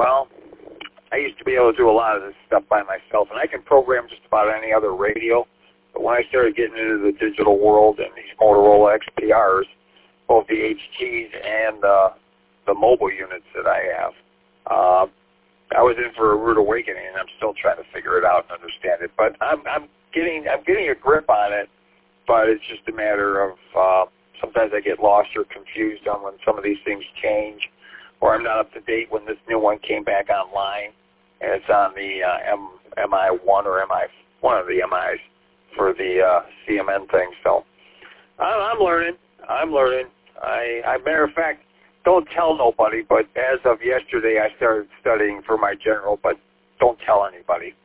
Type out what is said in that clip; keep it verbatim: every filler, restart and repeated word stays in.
Well, I used to be able to do a lot of this stuff by myself, and I can program just about any other radio. But when I started getting into the digital world and these Motorola X P Rs, both the H Ts and uh, the mobile units that I have, uh, I was in for a rude awakening, and I'm still trying to figure it out and understand it. But I'm, I'm getting I'm getting a grip on it, but it's just a matter of uh, sometimes I get lost or confused on when some of these things change, or I'm not up to date when this new one came back online, and it's on the uh, M, M I one or M I one of the M Is for the uh, C M N thing. So I'm learning. I'm learning. I, I matter of fact, don't tell nobody, but as of yesterday, I started studying for my general, but don't tell anybody.